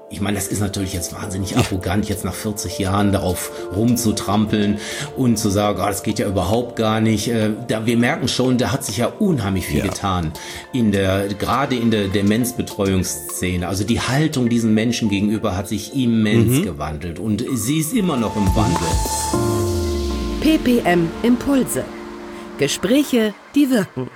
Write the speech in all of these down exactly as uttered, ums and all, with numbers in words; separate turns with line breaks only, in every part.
Ich meine, das ist natürlich jetzt wahnsinnig arrogant, jetzt nach vierzig Jahren darauf rumzutrampeln und zu sagen, oh, das geht ja überhaupt gar nicht. Äh, da, wir merken schon, da hat sich ja unheimlich viel ja. getan, in der, gerade in der Demenzbetreuungsszene. Also die Haltung diesen Menschen gegenüber hat sich immens mhm. gewandelt und sie ist immer noch im Wandel.
P P M Impulse. Gespräche, die wirken.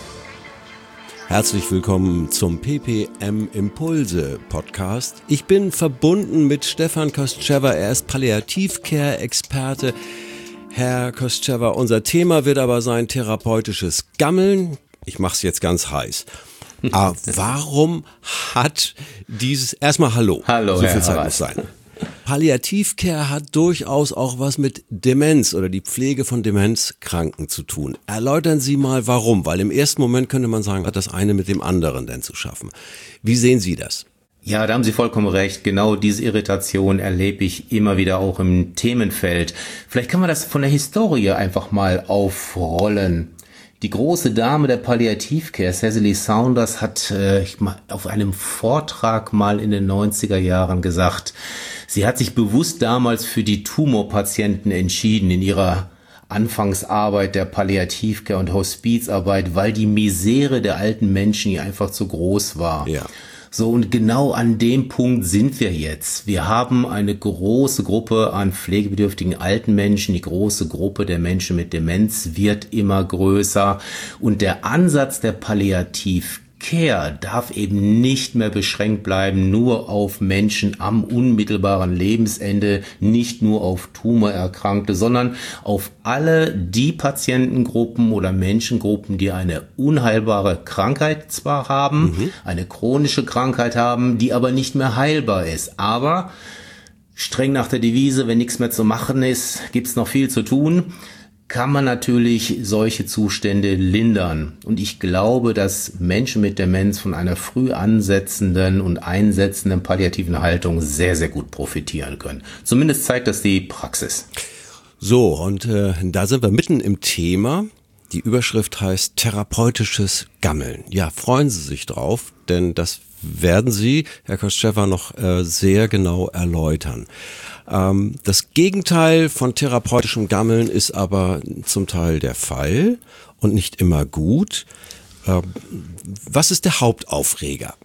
Herzlich willkommen zum P P M Impulse Podcast. Ich bin verbunden mit Stefan Kostschewa, er ist Palliativ-Care-Experte. Herr Kostschewa, unser Thema wird aber sein therapeutisches Gammeln. Ich mache es jetzt ganz heiß. Aber warum hat dieses, erstmal Hallo,
Hallo,
so viel
Herr
Zeit
Harald.
muss sein. Palliativ-Care hat durchaus auch was mit Demenz oder die Pflege von Demenzkranken zu tun. Erläutern Sie mal, warum, weil im ersten Moment könnte man sagen, hat das eine mit dem anderen denn zu schaffen. Wie sehen Sie das?
Ja, da haben Sie vollkommen recht. Genau diese Irritation erlebe ich immer wieder auch im Themenfeld. Vielleicht kann man das von der Historie einfach mal aufrollen. Die große Dame der Palliativcare, Cicely Saunders, hat äh, auf einem Vortrag mal in den neunziger Jahren gesagt, sie hat sich bewusst damals für die Tumorpatienten entschieden in ihrer Anfangsarbeit der Palliativcare und Hospizarbeit, weil die Misere der alten Menschen ihr einfach zu groß war.
Ja.
So, und genau an dem Punkt sind wir jetzt. Wir haben eine große Gruppe an pflegebedürftigen alten Menschen. Die große Gruppe der Menschen mit Demenz wird immer größer. Und der Ansatz der Palliativ Care darf eben nicht mehr beschränkt bleiben, nur auf Menschen am unmittelbaren Lebensende, nicht nur auf Tumorerkrankte, sondern auf alle die Patientengruppen oder Menschengruppen, die eine unheilbare Krankheit zwar haben, mhm. eine chronische Krankheit haben, die aber nicht mehr heilbar ist. Aber streng nach der Devise, wenn nichts mehr zu machen ist, gibt's noch viel zu tun, kann man natürlich solche Zustände lindern. Und ich glaube, dass Menschen mit Demenz von einer früh ansetzenden und einsetzenden palliativen Haltung sehr, sehr gut profitieren können. Zumindest zeigt das die Praxis.
So, und äh, da sind wir mitten im Thema. Die Überschrift heißt therapeutisches Gammeln. Ja, freuen Sie sich drauf, denn das werden Sie, Herr Kostschewa, noch äh, sehr genau erläutern. Ähm, das Gegenteil von therapeutischem Gammeln ist aber zum Teil der Fall und nicht immer gut. Ähm, was ist der Hauptaufreger?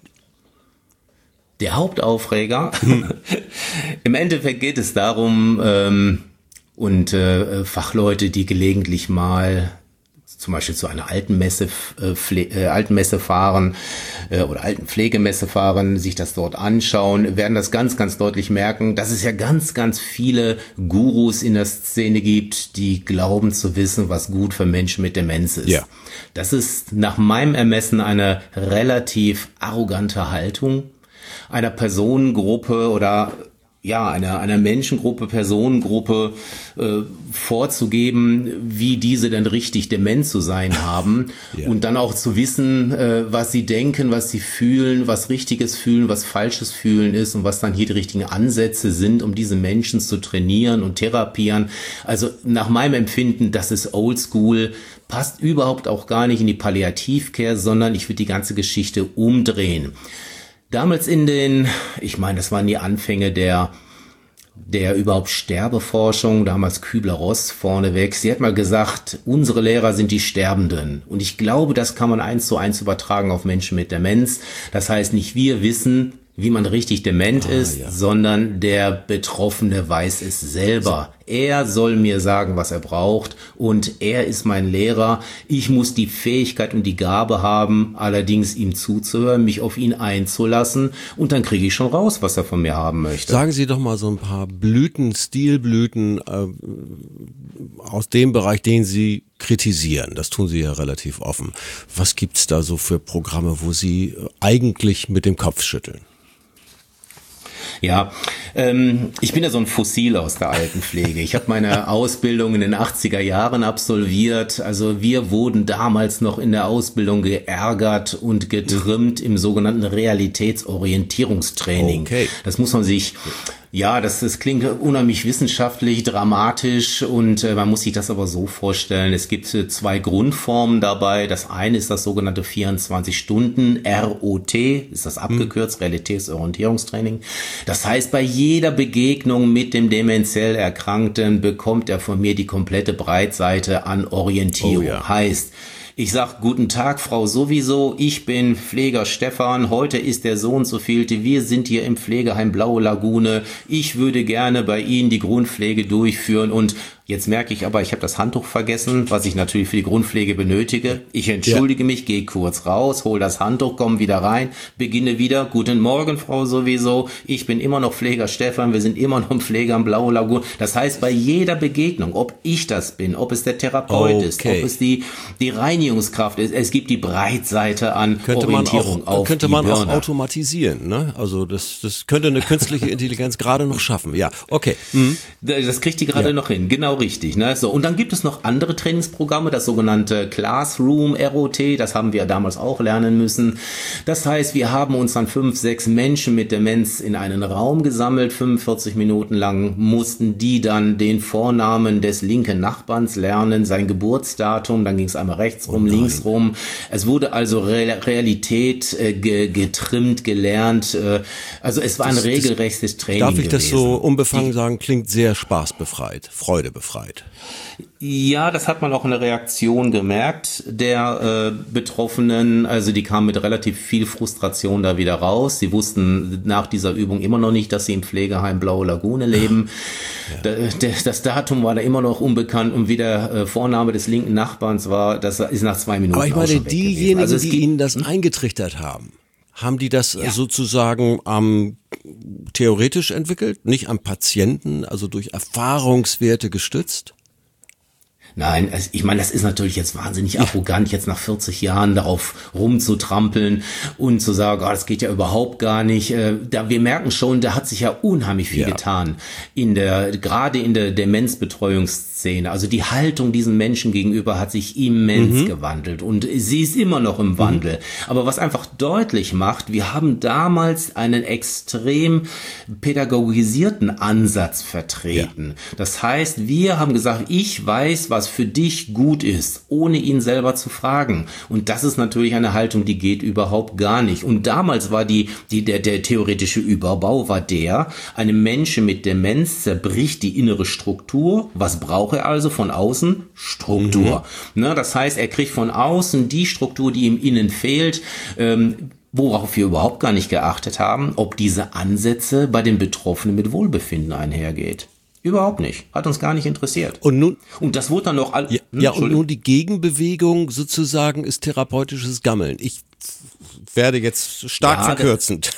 Der Hauptaufreger? Im Endeffekt geht es darum, ähm, und äh, Fachleute, die gelegentlich mal zum Beispiel zu einer Altenmesse, äh, Pfle- äh, Altenmesse fahren äh, oder Altenpflegemesse fahren, sich das dort anschauen, werden das ganz, ganz deutlich merken, dass es ja ganz, ganz viele Gurus in der Szene gibt, die glauben zu wissen, was gut für Menschen mit Demenz ist.
Ja.
Das ist nach meinem Ermessen eine relativ arrogante Haltung einer Personengruppe oder ja, einer, einer Menschengruppe, Personengruppe äh, vorzugeben, wie diese denn richtig dement zu sein haben ja. und dann auch zu wissen, äh, was sie denken, was sie fühlen, was richtiges Fühlen, was falsches Fühlen ist und was dann hier die richtigen Ansätze sind, um diese Menschen zu trainieren und therapieren. Also nach meinem Empfinden, das ist oldschool, passt überhaupt auch gar nicht in die Palliativcare, sondern ich würde die ganze Geschichte umdrehen. Damals in den, ich meine, das waren die Anfänge der der überhaupt Sterbeforschung, damals Kübler-Ross vorneweg. Sie hat mal gesagt, unsere Lehrer sind die Sterbenden. Und ich glaube, das kann man eins zu eins übertragen auf Menschen mit Demenz. Das heißt, nicht wir wissen, wie man richtig dement ah, ist, ja. sondern der Betroffene weiß es selber. So. Er soll mir sagen, was er braucht und er ist mein Lehrer. Ich muss die Fähigkeit und die Gabe haben, allerdings ihm zuzuhören, mich auf ihn einzulassen und dann kriege ich schon raus, was er von mir haben möchte.
Sagen Sie doch mal so ein paar Blüten, Stilblüten äh, aus dem Bereich, den Sie kritisieren. Das tun Sie ja relativ offen. Was gibt's da so für Programme, wo Sie eigentlich mit dem Kopf schütteln?
Ja, ähm, ich bin ja so ein Fossil aus der Altenpflege. Ich habe meine Ausbildung in den achtziger Jahren absolviert. Also wir wurden damals noch in der Ausbildung geärgert und getrimmt im sogenannten Realitätsorientierungstraining. Okay. Das muss man sich Ja, das, das klingt unheimlich wissenschaftlich, dramatisch und äh, man muss sich das aber so vorstellen. Es gibt äh, zwei Grundformen dabei. Das eine ist das sogenannte vierundzwanzig Stunden R O T, ist das abgekürzt, Realitätsorientierungstraining. Das heißt, bei jeder Begegnung mit dem dementiell Erkrankten bekommt er von mir die komplette Breitseite an Orientierung. Oh, ja. Heißt, ich sag, guten Tag, Frau sowieso, ich bin Pfleger Stefan, heute ist der so und so vielte, wir sind hier im Pflegeheim Blaue Lagune, ich würde gerne bei Ihnen die Grundpflege durchführen und jetzt merke ich aber, ich habe das Handtuch vergessen, was ich natürlich für die Grundpflege benötige. Ich entschuldige ja. mich, gehe kurz raus, hol das Handtuch, komme wieder rein, beginne wieder. Guten Morgen, Frau sowieso. Ich bin immer noch Pfleger Stefan, wir sind immer noch im Pfleger am Blaue Lagune. Das heißt, bei jeder Begegnung, ob ich das bin, ob es der Therapeut okay. ist, ob es die die Reinigungskraft ist, es gibt die Breitseite an
könnte
Orientierung
man auch,
auf
könnte
die
man
Birne.
auch automatisieren, ne? Also das das könnte eine künstliche Intelligenz gerade noch schaffen. Ja, okay. Mhm.
Das kriegt die gerade ja. noch hin. Genau. Richtig, ne? So, und dann gibt es noch andere Trainingsprogramme, das sogenannte Classroom R O T, das haben wir damals auch lernen müssen. Das heißt, wir haben uns dann fünf, sechs Menschen mit Demenz in einen Raum gesammelt, fünfundvierzig Minuten lang mussten die dann den Vornamen des linken Nachbarns lernen, sein Geburtsdatum, dann ging es einmal rechts rum, oh links rum. Es wurde also Re- Realität äh, ge- getrimmt, gelernt, äh, also es war ein das, regelrechtes Training
Darf ich
gewesen.
das so unbefangen die, sagen, klingt sehr spaßbefreit, freudebefreit.
Ja, das hat man auch in der Reaktion gemerkt der äh, Betroffenen. Also die kamen mit relativ viel Frustration da wieder raus. Sie wussten nach dieser Übung immer noch nicht, dass sie im Pflegeheim Blaue Lagune leben. Ja. Da, das Datum war da immer noch unbekannt und wie der äh, Vorname des linken Nachbarns war, das ist nach zwei Minuten.
Aber ich meine, diejenigen, also die
geht,
Ihnen das eingetrichtert haben, haben die das ja. sozusagen ähm, theoretisch entwickelt, nicht am Patienten, also durch Erfahrungswerte gestützt?
Nein, also ich meine, das ist natürlich jetzt wahnsinnig ja. arrogant, jetzt nach vierzig Jahren darauf rumzutrampeln und zu sagen, oh, das geht ja überhaupt gar nicht. Da, wir merken schon, da hat sich ja unheimlich viel ja. getan in der, gerade in der Demenzbetreuungsszene. Also die Haltung diesen Menschen gegenüber hat sich immens mhm. gewandelt und sie ist immer noch im Wandel. Mhm. Aber was einfach deutlich macht, wir haben damals einen extrem pädagogisierten Ansatz vertreten. Ja. Das heißt, wir haben gesagt, ich weiß, was für dich gut ist, ohne ihn selber zu fragen. Und das ist natürlich eine Haltung, die geht überhaupt gar nicht. Und damals war die, die der, der theoretische Überbau war der, einem Menschen mit Demenz zerbricht die innere Struktur. Was braucht er also von außen? Struktur. Mhm. Ne, das heißt, er kriegt von außen die Struktur, die ihm innen fehlt, ähm, worauf wir überhaupt gar nicht geachtet haben, ob diese Ansätze bei den Betroffenen mit Wohlbefinden einhergeht. Überhaupt nicht. Hat uns gar nicht interessiert.
Und nun,
und das wurde dann noch all,
ja, hm, ja und nun die Gegenbewegung sozusagen ist therapeutisches Gammeln. Ich werde jetzt stark ja, verkürzend.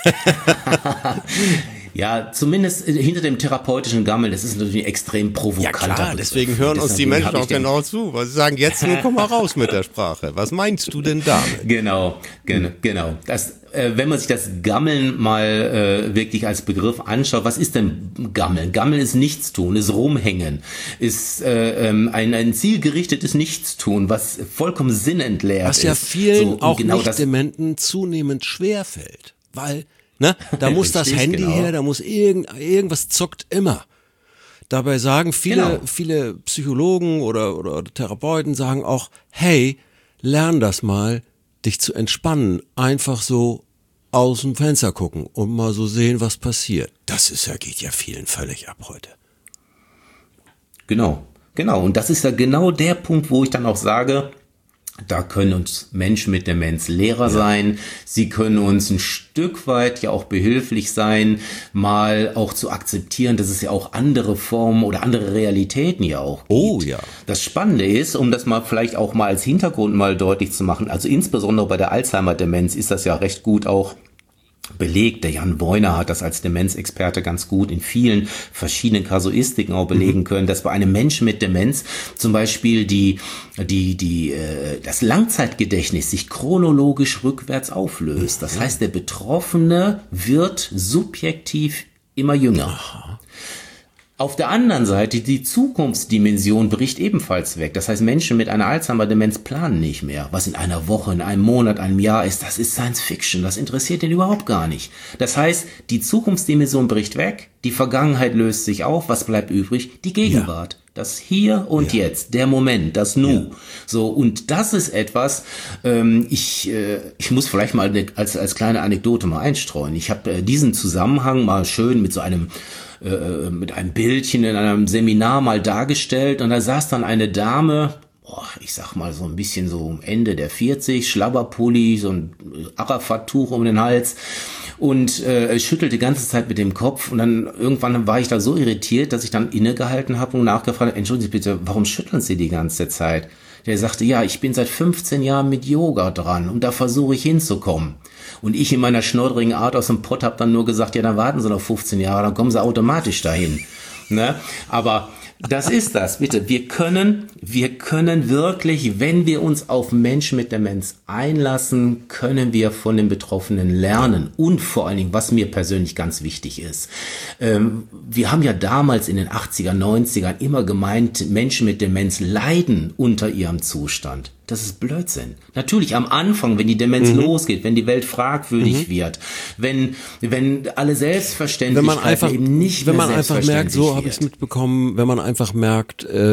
Ja, zumindest hinter dem therapeutischen Gammeln, das ist natürlich extrem provokanter.
Ja klar, deswegen hören uns die Menschen auch genau zu, weil sie sagen, jetzt nur komm mal raus mit der Sprache. Was meinst du denn damit?
Genau, gen- genau. Das, äh, wenn man sich das Gammeln mal äh, wirklich als Begriff anschaut, was ist denn Gammeln? Gammeln ist Nichtstun, ist Rumhängen, ist äh, ähm, ein, ein zielgerichtetes Nichtstun, was vollkommen sinnentleert ist.
Was ja vielen
so,
auch
genau
Nicht-Dementen zunehmend schwerfällt, weil ne, da muss das
Richtig,
Handy
genau.
her, da muss irgend, irgendwas zuckt immer. Dabei sagen viele,
Genau.
viele Psychologen oder, oder Therapeuten sagen auch, hey, lern das mal, dich zu entspannen. Einfach so aus dem Fenster gucken und mal so sehen, was passiert. Das ist ja, geht ja vielen völlig ab heute.
Genau, genau. Und das ist ja genau der Punkt, wo ich dann auch sage, da können uns Menschen mit Demenz Lehrer ja. sein. Sie können uns ein Stück weit ja auch behilflich sein, mal auch zu akzeptieren, dass es ja auch andere Formen oder andere Realitäten ja auch gibt.
Oh ja.
Das Spannende ist, um das mal vielleicht auch mal als Hintergrund mal deutlich zu machen, also insbesondere bei der Alzheimer-Demenz ist das ja recht gut auch belegt. Der Jan Beuner hat das als Demenzexperte ganz gut in vielen verschiedenen Kasuistiken auch belegen können, dass bei einem Menschen mit Demenz zum Beispiel die, die, die, äh, das Langzeitgedächtnis sich chronologisch rückwärts auflöst. Das heißt, der Betroffene wird subjektiv immer jünger. Auf der anderen Seite, die Zukunftsdimension bricht ebenfalls weg. Das heißt, Menschen mit einer Alzheimer-Demenz planen nicht mehr. Was in einer Woche, in einem Monat, einem Jahr ist, das ist Science Fiction. Das interessiert den überhaupt gar nicht. Das heißt, die Zukunftsdimension bricht weg, die Vergangenheit löst sich auf. Was bleibt übrig? Die Gegenwart. Ja. Das Hier und ja. Jetzt, der Moment, das Nu. Ja. So, und das ist etwas, ähm, ich äh, ich muss vielleicht mal ne, als als kleine Anekdote mal einstreuen. Ich habe äh, diesen Zusammenhang mal schön mit so einem äh, mit einem Bildchen in einem Seminar mal dargestellt und da saß dann eine Dame, boah, ich sag mal so ein bisschen so Ende der vierzig, Schlabberpulli, so ein Arafat-Tuch um den Hals. Und äh, schüttelte die ganze Zeit mit dem Kopf und dann irgendwann war ich da so irritiert, dass ich dann innegehalten habe und nachgefragt, entschuldigen Sie bitte, warum schütteln Sie die ganze Zeit? Der sagte, ja, ich bin seit fünfzehn Jahren mit Yoga dran und da versuche ich hinzukommen. Und ich in meiner schnoddrigen Art aus dem Pott habe dann nur gesagt, ja, dann warten Sie noch fünfzehn Jahre, dann kommen Sie automatisch dahin. Ne? Aber das ist das, bitte. Wir können, wir können wirklich, wenn wir uns auf Menschen mit Demenz einlassen, können wir von den Betroffenen lernen. Und vor allen Dingen, was mir persönlich ganz wichtig ist, ähm, wir haben ja damals in den achtziger, neunzigern immer gemeint, Menschen mit Demenz leiden unter ihrem Zustand. Das ist Blödsinn. Natürlich am Anfang, wenn die Demenz mhm. losgeht, wenn die Welt fragwürdig mhm. wird, wenn wenn alle Selbstverständlichkeiten
wenn man einfach,
eben nicht
wenn
mehr
man einfach merkt, so habe ich es mitbekommen, wenn man einfach merkt, äh,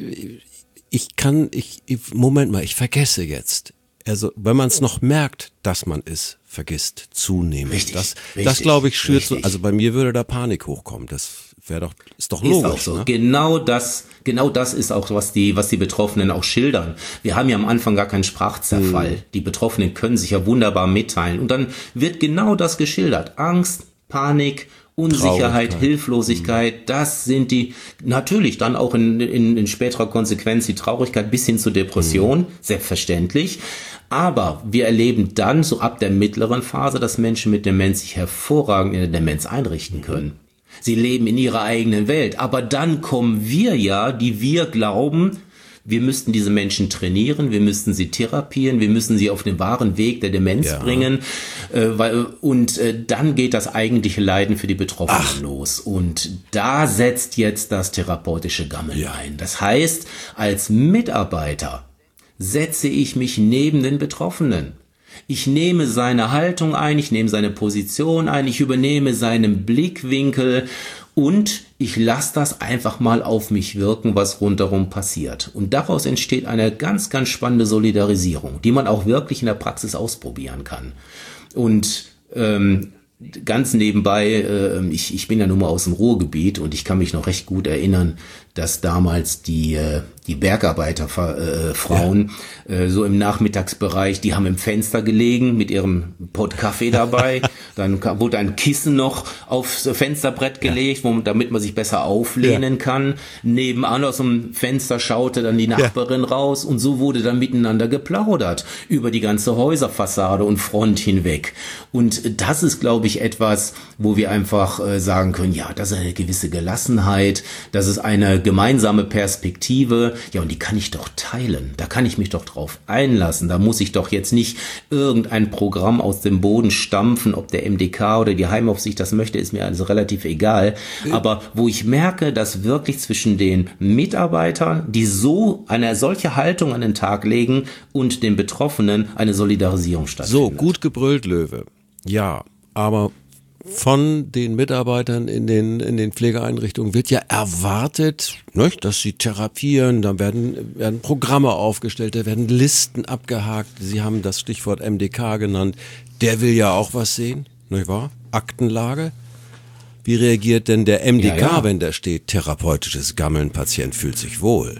ich kann, ich, ich Moment mal, ich vergesse jetzt. Also wenn man es noch merkt, dass man es vergisst, zunehmend.
Richtig,
das,
richtig,
das glaube ich schürt so.
Richtig.
Also bei mir würde da Panik hochkommen. Das wäre doch, ist doch
Ist
logisch.
auch so.
Ne?
Genau das, genau das ist auch, was die, was die Betroffenen auch schildern. Wir haben ja am Anfang gar keinen Sprachzerfall. Hm. Die Betroffenen können sich ja wunderbar mitteilen. Und dann wird genau das geschildert. Angst, Panik, Unsicherheit, Hilflosigkeit, das sind die, natürlich dann auch in, in, in späterer Konsequenz die Traurigkeit bis hin zur Depression, mhm. selbstverständlich. Aber wir erleben dann so ab der mittleren Phase, dass Menschen mit Demenz sich hervorragend in der Demenz einrichten können. Sie leben in ihrer eigenen Welt. Aber dann kommen wir ja, die wir glauben, wir müssten diese Menschen trainieren, wir müssten sie therapieren, wir müssen sie auf den wahren Weg der Demenz ja. bringen. Äh, weil, und äh, dann geht das eigentliche Leiden für die Betroffenen Ach. los. Und da setzt jetzt das therapeutische Gammeln ja. ein. Das heißt, als Mitarbeiter setze ich mich neben den Betroffenen. Ich nehme seine Haltung ein, ich nehme seine Position ein, ich übernehme seinen Blickwinkel und ich lasse das einfach mal auf mich wirken, was rundherum passiert. Und daraus entsteht eine ganz, ganz spannende Solidarisierung, die man auch wirklich in der Praxis ausprobieren kann. Und ähm, ganz nebenbei, äh, ich, ich bin ja nun mal aus dem Ruhrgebiet und ich kann mich noch recht gut erinnern, dass damals die äh, die Bergarbeiterfrauen äh, ja. äh, so im Nachmittagsbereich, die haben im Fenster gelegen mit ihrem Pott Kaffee dabei. Dann wurde ein Kissen noch aufs Fensterbrett gelegt, ja. wo, damit man sich besser auflehnen ja. kann. Nebenan aus dem Fenster schaute dann die Nachbarin ja. raus und so wurde dann miteinander geplaudert über die ganze Häuserfassade und Front hinweg. Und das ist, glaube ich, etwas, wo wir einfach äh, sagen können, ja, das ist eine gewisse Gelassenheit, das ist eine gemeinsame Perspektive. Ja, und die kann ich doch teilen. Da kann ich mich doch drauf einlassen. Da muss ich doch jetzt nicht irgendein Programm aus dem Boden stampfen, ob der M D K oder die Heimaufsicht das möchte, ist mir also relativ egal. Aber wo ich merke, dass wirklich zwischen den Mitarbeitern, die so eine solche Haltung an den Tag legen, und den Betroffenen eine Solidarisierung stattfindet.
So, gut gebrüllt, Löwe. Ja, aber von den Mitarbeitern in den in den Pflegeeinrichtungen wird ja erwartet, nicht, dass sie therapieren, dann werden werden Programme aufgestellt, da werden Listen abgehakt. Sie haben das Stichwort M D K genannt. Der will ja auch was sehen, nicht wahr? Aktenlage. Wie reagiert denn der M D K, ja, ja. wenn da steht, therapeutisches Gammeln, Patient fühlt sich wohl?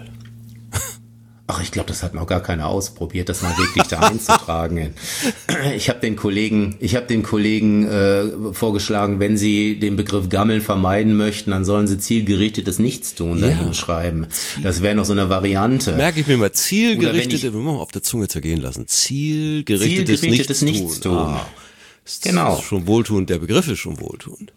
Ach, ich glaube, das hat noch gar keiner ausprobiert, das mal wirklich da einzutragen. Ich habe den Kollegen, ich habe den Kollegen äh, vorgeschlagen, wenn sie den Begriff Gammeln vermeiden möchten, dann sollen sie zielgerichtetes Nichtstun ja. dahin schreiben. Das wäre noch so eine Variante.
Merke ich mir mal, zielgerichtete, wir müssen auf der Zunge zergehen lassen, zielgerichtetes, zielgerichtetes Nichtstun.
Nichtstun.
Ah,
genau.
Das ist schon wohltuend, der Begriff ist schon wohltuend.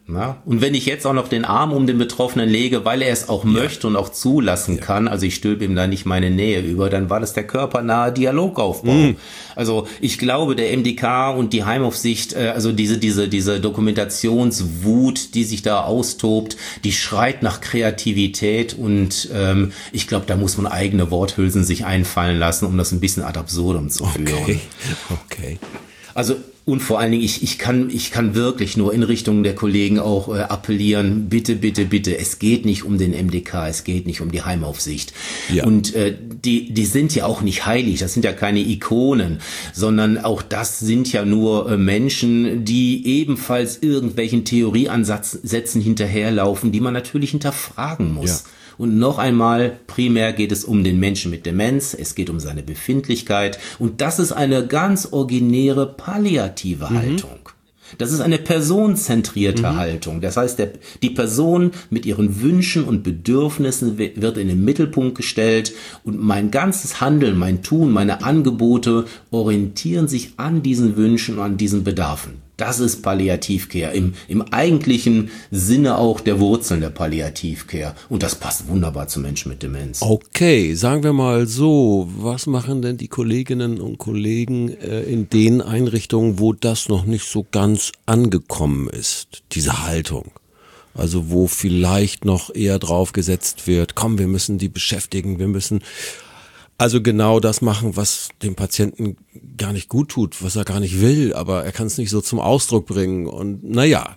Na? Und wenn ich jetzt auch noch den Arm um den Betroffenen lege, weil er es auch ja. möchte und auch zulassen ja. kann, also ich stülpe ihm da nicht meine Nähe über, dann war das der körpernahe Dialogaufbau. Mhm. Also ich glaube, der M D K und die Heimaufsicht, also diese diese diese Dokumentationswut, die sich da austobt, die schreit nach Kreativität und ähm, ich glaube, da muss man eigene Worthülsen sich einfallen lassen, um das ein bisschen ad absurdum zu führen.
Okay, okay.
Also und vor allen Dingen, ich, ich kann, ich kann wirklich nur in Richtung der Kollegen auch äh, appellieren, bitte, bitte, bitte, es geht nicht um den M D K, es geht nicht um die Heimaufsicht. Ja. Und äh, die, die sind ja auch nicht heilig, das sind ja keine Ikonen, sondern auch das sind ja nur äh, Menschen, die ebenfalls irgendwelchen Theorieansätzen hinterherlaufen, die man natürlich hinterfragen muss. Ja. Und noch einmal, primär geht es um den Menschen mit Demenz, es geht um seine Befindlichkeit und das ist eine ganz originäre palliative mhm. Haltung. Das ist eine personenzentrierte mhm. Haltung. Das heißt, der, die Person mit ihren Wünschen und Bedürfnissen wird in den Mittelpunkt gestellt und mein ganzes Handeln, mein Tun, meine Angebote orientieren sich an diesen Wünschen und an diesen Bedarfen. Das ist Palliativcare, im, im eigentlichen Sinne auch der Wurzeln der Palliativcare. Und das passt wunderbar zu Menschen mit Demenz.
Okay, sagen wir mal so, was machen denn die Kolleginnen und Kollegen äh, in den Einrichtungen, wo das noch nicht so ganz angekommen ist, diese Haltung? Also wo vielleicht noch eher drauf gesetzt wird, komm, wir müssen die beschäftigen, wir müssen also genau das machen, was dem Patienten gar nicht gut tut, was er gar nicht will, aber er kann es nicht so zum Ausdruck bringen und naja.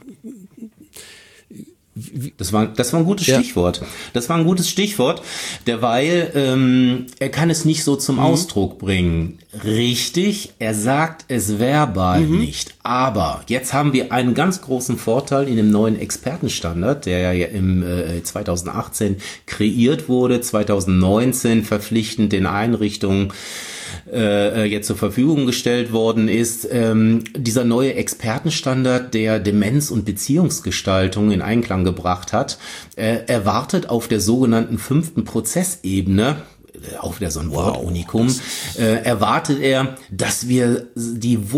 Das war, das war ein gutes ja. Stichwort. Das war ein gutes Stichwort, derweil ähm, er kann es nicht so zum mhm. Ausdruck bringen. Richtig, er sagt es verbal mhm. nicht. Aber jetzt haben wir einen ganz großen Vorteil in dem neuen Expertenstandard, der ja im äh, zwanzig achtzehn kreiert wurde, zwanzig neunzehn verpflichtend den Einrichtungen äh, jetzt zur Verfügung gestellt worden ist. Ähm, dieser neue Expertenstandard, der Demenz- und Beziehungsgestaltung in Einklang gebracht hat, äh, erwartet auf der sogenannten fünften Prozessebene, auch wieder so ein Wortunikum, äh, erwartet er, dass wir die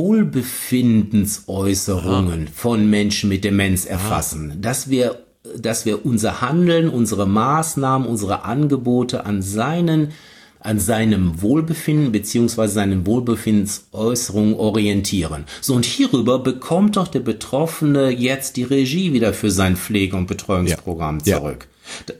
Wohlbefindensäußerungen Aha. von Menschen mit Demenz erfassen, Aha. dass wir, dass wir unser Handeln, unsere Maßnahmen, unsere Angebote an seinen an seinem Wohlbefinden beziehungsweise seinen Wohlbefindensäußerungen orientieren. So, und hierüber bekommt doch der Betroffene jetzt die Regie wieder für sein Pflege- und Betreuungsprogramm ja. zurück. Ja.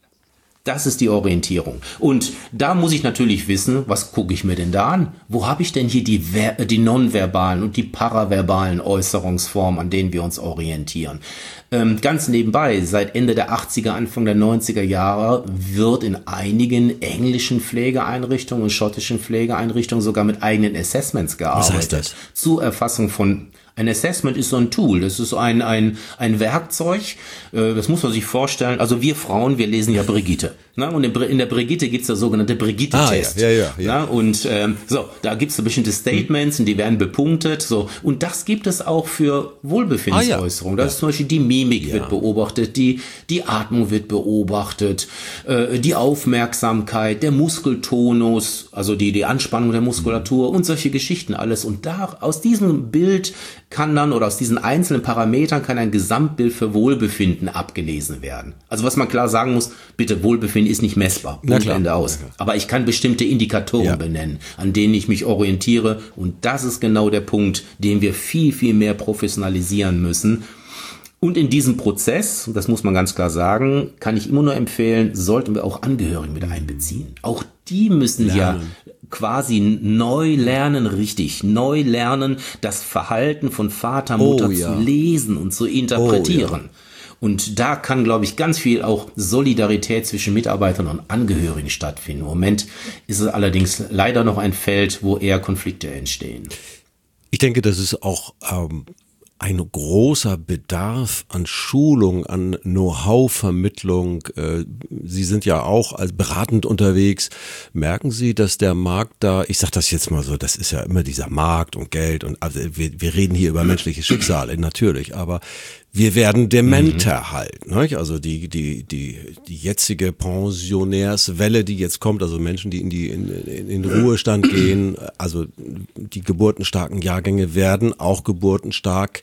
Das ist die Orientierung. Und da muss ich natürlich wissen, was gucke ich mir denn da an? Wo habe ich denn hier die, die nonverbalen und die paraverbalen Äußerungsformen, an denen wir uns orientieren? Ähm, ganz nebenbei, seit Ende der achtziger, Anfang der neunziger Jahre wird in einigen englischen Pflegeeinrichtungen und schottischen Pflegeeinrichtungen sogar mit eigenen Assessments gearbeitet.
Was heißt das?
Zur Erfassung von Ein Assessment ist so ein Tool, das ist ein ein ein Werkzeug, äh, das muss man sich vorstellen. Also wir Frauen, wir lesen ja Brigitte, ne? Und in der Brigitte gibt's der sogenannte Brigitte-Test.
Ah, ja, ja, ja, ja.
Ne? Und ähm, so, da gibt's so bestimmte Statements hm. und die werden bepunktet. So, und das gibt es auch für Wohlbefindensäußerungen. Ah, ja. Das ist zum Beispiel die Mimik ja. wird beobachtet, die die Atmung wird beobachtet, äh, die Aufmerksamkeit, der Muskeltonus, also die die Anspannung der Muskulatur hm. und solche Geschichten alles. Und da aus diesem Bild kann dann oder aus diesen einzelnen Parametern kann ein Gesamtbild für Wohlbefinden abgelesen werden. Also was man klar sagen muss, bitte, Wohlbefinden ist nicht messbar. Punkt, Ende aus. Aber ich kann bestimmte Indikatoren ja. benennen, an denen ich mich orientiere. Und das ist genau der Punkt, den wir viel, viel mehr professionalisieren müssen. Und in diesem Prozess, das muss man ganz klar sagen, kann ich immer nur empfehlen, sollten wir auch Angehörige mit einbeziehen. Auch die müssen lernen. ja quasi neu lernen, richtig, neu lernen, das Verhalten von Vater, Mutter oh, ja. zu lesen und zu interpretieren. Oh, ja. Und da kann, glaube ich, ganz viel auch Solidarität zwischen Mitarbeitern und Angehörigen stattfinden. Im Moment ist es allerdings leider noch ein Feld, wo eher Konflikte entstehen.
Ich denke, das ist auch ähm ein großer Bedarf an Schulung, an Know-how-Vermittlung. Sie sind ja auch als beratend unterwegs. Merken Sie, dass der Markt da, ich sage das jetzt mal so, das ist ja immer dieser Markt und Geld und also wir, wir reden hier über menschliche Schicksale, natürlich, aber wir werden dementer mhm. halt, ne? Also die die die die jetzige Pensionärswelle, die jetzt kommt, also Menschen, die in die in, in, in den Ruhestand gehen, also die geburtenstarken Jahrgänge werden auch geburtenstark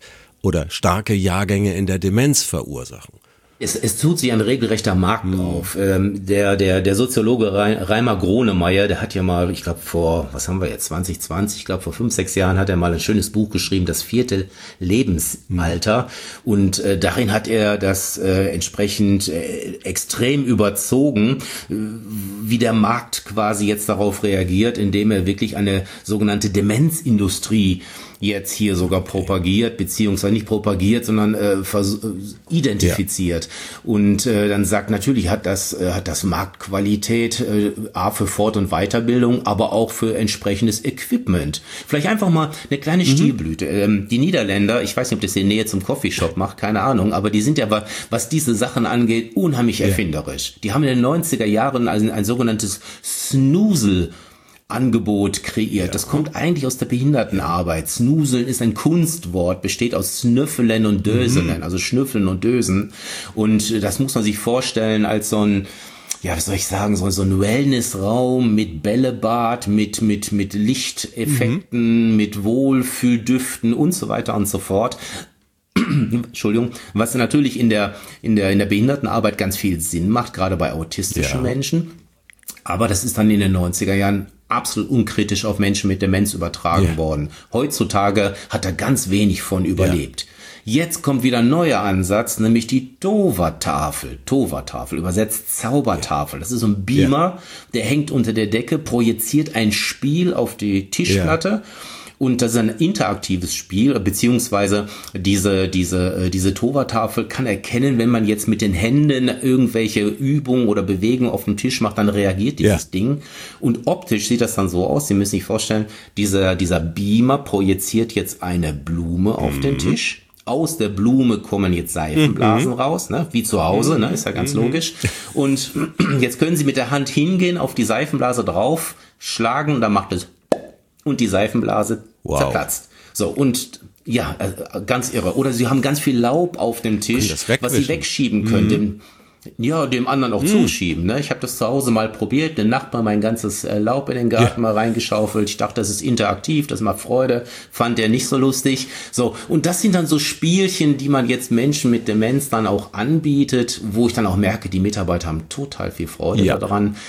oder starke Jahrgänge in der Demenz verursachen.
Es, es tut sich ein regelrechter Markt mhm. auf. Ähm, der, der, der Soziologe Reimer Gronemeyer, der hat ja mal, ich glaube vor, was haben wir jetzt, zwanzig zwanzig, ich glaube vor fünf, sechs Jahren hat er mal ein schönes Buch geschrieben, das vierte Lebensalter. Mhm. Und äh, darin hat er das äh, entsprechend äh, extrem überzogen, äh, wie der Markt quasi jetzt darauf reagiert, indem er wirklich eine sogenannte Demenzindustrie jetzt hier sogar propagiert, beziehungsweise nicht propagiert, sondern äh, vers- identifiziert. Ja. Und äh, dann sagt, natürlich hat das äh, hat das Marktqualität, äh, A für Fort- und Weiterbildung, aber auch für entsprechendes Equipment. Vielleicht einfach mal eine kleine mhm. Stilblüte. Ähm, die Niederländer, ich weiß nicht, ob das in Nähe zum Coffeeshop macht, keine Ahnung, aber die sind ja, was diese Sachen angeht, unheimlich ja. erfinderisch. Die haben in den neunziger Jahren ein, ein sogenanntes Snoozle Angebot kreiert. Ja. Das kommt eigentlich aus der Behindertenarbeit. Snuseln ist ein Kunstwort, besteht aus Snüffelen und Döselen, mhm. also Schnüffeln und Dösen. Und das muss man sich vorstellen als so ein, ja, was soll ich sagen, so, so ein Wellnessraum mit Bällebad, mit, mit, mit Lichteffekten, mhm. mit Wohlfühldüften und so weiter und so fort. Entschuldigung, was natürlich in der, in der, in der Behindertenarbeit ganz viel Sinn macht, gerade bei autistischen ja. Menschen. Aber das ist dann in den neunziger Jahren absolut unkritisch auf Menschen mit Demenz übertragen yeah. worden. Heutzutage hat er ganz wenig von überlebt. Yeah. Jetzt kommt wieder ein neuer Ansatz, nämlich die Tova-Tafel. Tova-Tafel, übersetzt Zaubertafel. Das ist so ein Beamer, yeah. der hängt unter der Decke, projiziert ein Spiel auf die Tischplatte. Yeah. Und das ist ein interaktives Spiel, beziehungsweise diese, diese, diese Tova-Tafel kann erkennen, wenn man jetzt mit den Händen irgendwelche Übungen oder Bewegungen auf dem Tisch macht, dann reagiert dieses ja. Ding. Und optisch sieht das dann so aus, Sie müssen sich vorstellen, dieser, dieser Beamer projiziert jetzt eine Blume auf mhm. den Tisch. Aus der Blume kommen jetzt Seifenblasen mhm. raus, ne? Wie zu Hause, ne? Ist ja ganz mhm. logisch. Und jetzt können Sie mit der Hand hingehen, auf die Seifenblase drauf, schlagen, und dann macht es und die Seifenblase wow. zerplatzt. So, und ja, ganz irre. Oder Sie haben ganz viel Laub auf dem Tisch, was Sie wegschieben können. Mhm. Dem, ja, dem anderen auch mhm. zuschieben. Ne? Ich habe das zu Hause mal probiert, den Nachbarn mein ganzes Laub in den Garten ja. mal reingeschaufelt. Ich dachte, das ist interaktiv, das macht Freude. Fand der nicht so lustig. So, und das sind dann so Spielchen, die man jetzt Menschen mit Demenz dann auch anbietet, wo ich dann auch merke, die Mitarbeiter haben total viel Freude ja. daran.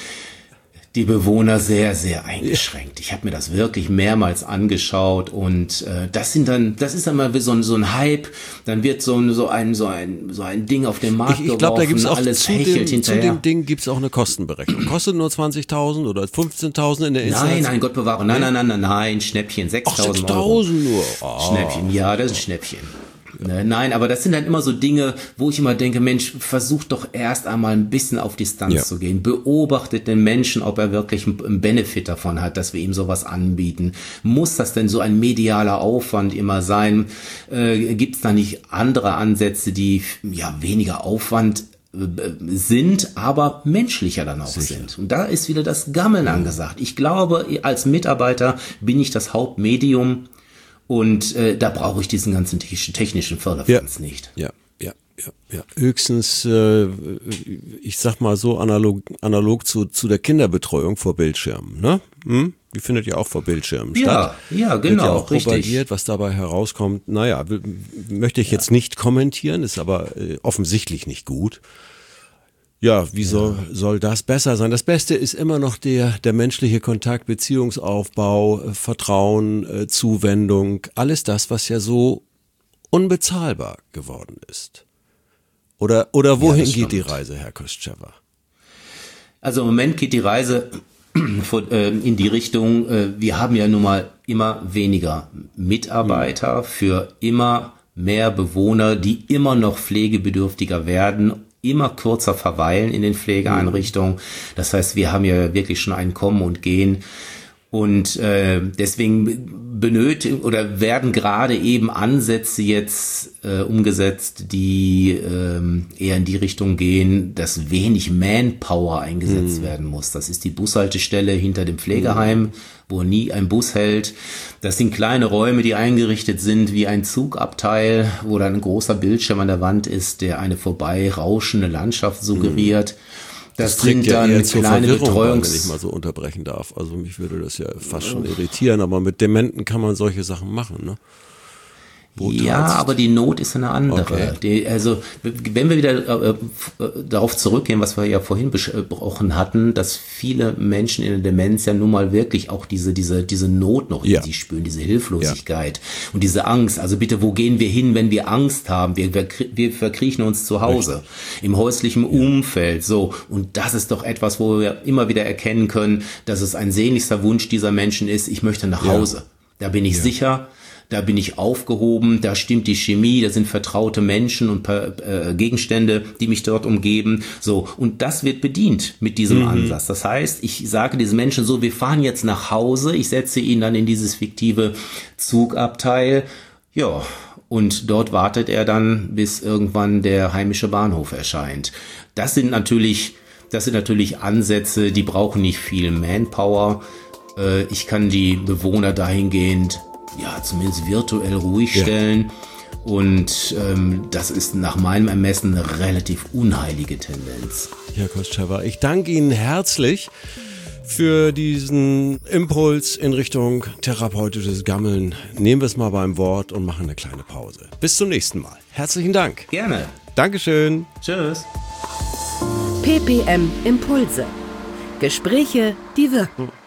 Die Bewohner sehr, sehr eingeschränkt. Ich habe mir das wirklich mehrmals angeschaut, und äh, das sind dann, das ist dann mal so ein, so ein Hype. Dann wird so ein, so ein, so ein, so ein Ding auf den Markt
ich, ich glaub,
geworfen,
da gibt's auch
alles
zu
hechelt
dem,
hinterher.
Zu dem Ding gibt's auch eine Kostenberechnung. Kostet nur zwanzigtausend oder fünfzehntausend in der Installation?
Nein, nein, Gott bewahre. Nein, nein, nein, nein, nein, Schnäppchen, sechstausend Euro.
sechstausend nur. Oh.
Schnäppchen, ja, das ist ein Schnäppchen. Nein, aber das sind dann immer so Dinge, wo ich immer denke, Mensch, versucht doch erst einmal ein bisschen auf Distanz ja. zu gehen. Beobachtet den Menschen, ob er wirklich einen Benefit davon hat, dass wir ihm sowas anbieten. Muss das denn so ein medialer Aufwand immer sein? Äh, Gibt es da nicht andere Ansätze, die ja weniger Aufwand sind, aber menschlicher dann auch Sicher. sind. Und da ist wieder das Gammeln ja. angesagt. Ich glaube, als Mitarbeiter bin ich das Hauptmedium. Und äh, da brauche ich diesen ganzen technischen Förderfonds
ja,
nicht.
Ja, ja, ja, ja. Höchstens, äh, ich sag mal so analog, analog zu zu der Kinderbetreuung vor Bildschirmen, ne? Hm? Die findet ja auch vor Bildschirmen
ja,
statt.
Ja, genau,
Wird ja auch
richtig.
propagiert, was dabei herauskommt. Naja, w- möchte ich ja. jetzt nicht kommentieren, ist aber äh, offensichtlich nicht gut. Ja, wie soll, ja. soll das besser sein? Das Beste ist immer noch der, der menschliche Kontakt, Beziehungsaufbau, Vertrauen, äh, Zuwendung, alles das, was ja so unbezahlbar geworden ist. Oder, oder wohin ja, geht die Reise, Herr Kostschewa?
Also im Moment geht die Reise in die Richtung, wir haben ja nun mal immer weniger Mitarbeiter für immer mehr Bewohner, die immer noch pflegebedürftiger werden, immer kürzer verweilen in den Pflegeeinrichtungen. Das heißt, wir haben ja wirklich schon ein Kommen und Gehen. Und äh, deswegen benötigen oder werden gerade eben Ansätze jetzt äh, umgesetzt, die äh, eher in die Richtung gehen, dass wenig Manpower eingesetzt mhm. werden muss. Das ist die Bushaltestelle hinter dem Pflegeheim, mhm. wo nie ein Bus hält. Das sind kleine Räume, die eingerichtet sind wie ein Zugabteil, wo dann ein großer Bildschirm an der Wand ist, der eine vorbei rauschende Landschaft suggeriert. Mhm. Das, das sind
ja
dann
eher zur
kleine
Verwirrung,
Betreuungs-
wenn ich mal so unterbrechen darf. Also mich würde das ja fast schon irritieren, aber mit Dementen kann man solche Sachen machen, ne? beurteilst.
Ja, aber die Not ist eine andere.
Okay.
Die, also wenn wir wieder äh, darauf zurückgehen, was wir ja vorhin besprochen hatten, dass viele Menschen in der Demenz ja nun mal wirklich auch diese diese diese Not noch in
Ja.
sich spüren, diese Hilflosigkeit ja. und diese Angst. Also bitte, wo gehen wir hin, wenn wir Angst haben? Wir, wir, wir verkriechen uns zu Hause, Richtig. im häuslichen ja. Umfeld. So, und das ist doch etwas, wo wir immer wieder erkennen können, dass es ein sehnlichster Wunsch dieser Menschen ist, ich möchte nach Hause. Ja. Da bin ich ja. sicher. Da bin ich aufgehoben, da stimmt die Chemie, da sind vertraute Menschen und äh, Gegenstände, die mich dort umgeben. So, und das wird bedient mit diesem mhm. Ansatz. Das heißt, ich sage diesen Menschen so, wir fahren jetzt nach Hause, ich setze ihn dann in dieses fiktive Zugabteil. Ja, und dort wartet er dann, bis irgendwann der heimische Bahnhof erscheint. Das sind natürlich, das sind natürlich Ansätze, die brauchen nicht viel Manpower. Äh, ich kann die Bewohner dahingehend ja, zumindest virtuell ruhig stellen. Ja. Und ähm, das ist nach meinem Ermessen eine relativ unheilige Tendenz.
Ja, Kostschewa, ich danke Ihnen herzlich für diesen Impuls in Richtung therapeutisches Gammeln. Nehmen wir es mal beim Wort und machen eine kleine Pause. Bis zum nächsten Mal. Herzlichen Dank.
Gerne.
Dankeschön.
Tschüss.
P P M Impulse. Gespräche, die wirken.